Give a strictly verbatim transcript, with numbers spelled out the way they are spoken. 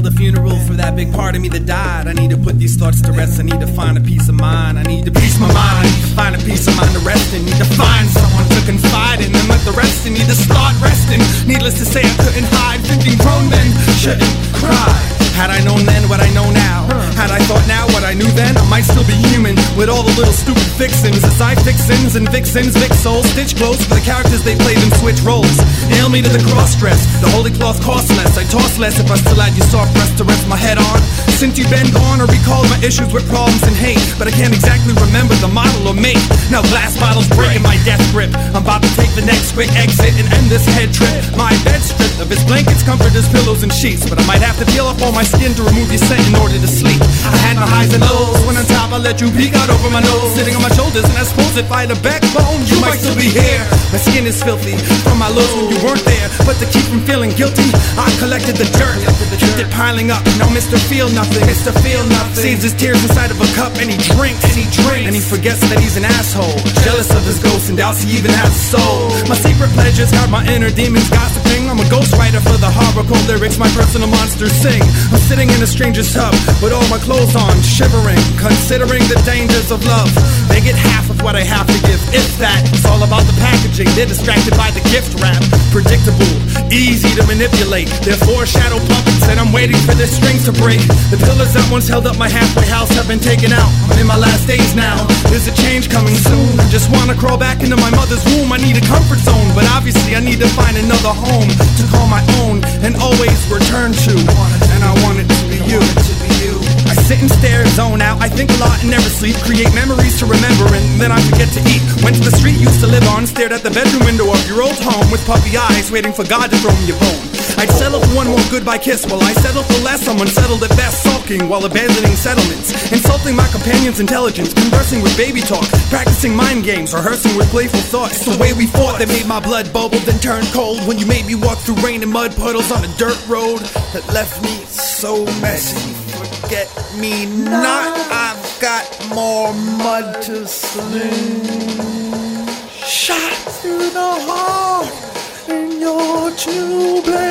held a funeral for that big part of me that died. I need to put these thoughts to rest. I need to find a peace of mind. I need to peace my mind. I need to find a peace of mind to rest in. Need to find someone to confide in. And let the rest in. Need to start resting. Needless to say, I couldn't hide. Thinking grown men shouldn't cry. Had I known then what I know now, had I thought now what I knew then, I might still be human with all the little stupid fixins. As I fix sins and vixens, Vic souls, stitch clothes for the characters they played and switch roles. Nail me to the cross-dress, the holy cloth costs less. I toss less if I still had you soft breast to rest my head on. Since you've been gone, I recall my issues with problems and hate, but I can't exactly remember the model or make. Now glass bottles breaking my death grip. I'm about to take the next quick exit and end this head trip. My bed stripped of its blankets, comforters, pillows, and sheets, but I might have to peel off all my skin to remove your scent in order to sleep. I had my highs and lows. When on top I let you peek out over my nose, sitting on my shoulders, and I suppose if I had a backbone, you might still be here. My skin is filthy from my lows when you weren't there, but to keep from feeling guilty, I collected the dirt, kept it piling up. Now Mister Feel Nothing, Mister Feel Nothing saves his tears inside of a cup, and he drinks, and he drinks, and he forgets that he's an asshole, jealous of his ghost and doubts he even has a soul. My secret pleasures got my inner demons gossiping. I'm a ghostwriter for the horrorcore lyrics my personal monsters sing. I'm sitting in a stranger's tub with all my clothes on, shivering, considering the dangers of love. They get half of what I have to give, if that. It's all about the packaging. They're distracted by the gift wrap. Predictable, easy to manipulate. They're foreshadow puppets, and I'm waiting for their strings to break. The pillars that once held up my halfway house have been taken out. I'm in my last days now. There's a change coming soon. I just wanna crawl back into my mother's womb. I need a comfort zone, but obviously I need to find another home to call my own and always return to. And I want it to be you. I sit and stare, zone out, I think a lot and never sleep. Create memories to remember and then I forget to eat. Went to the street you used to live on, stared at the bedroom window of your old home with puppy eyes, waiting for God to throw me a bone. I'd settle for one more goodbye kiss, while I settle for less. I'm unsettled at best, sulking while abandoning settlements, insulting my companion's intelligence, conversing with baby talk, practicing mind games, rehearsing with playful thoughts. It's the way we fought that made my blood bubble, then turn cold. When you made me walk through rain and mud puddles on a dirt road that left me so messy. Forget me not, I've got more mud to sling. Shot through the heart in your tube.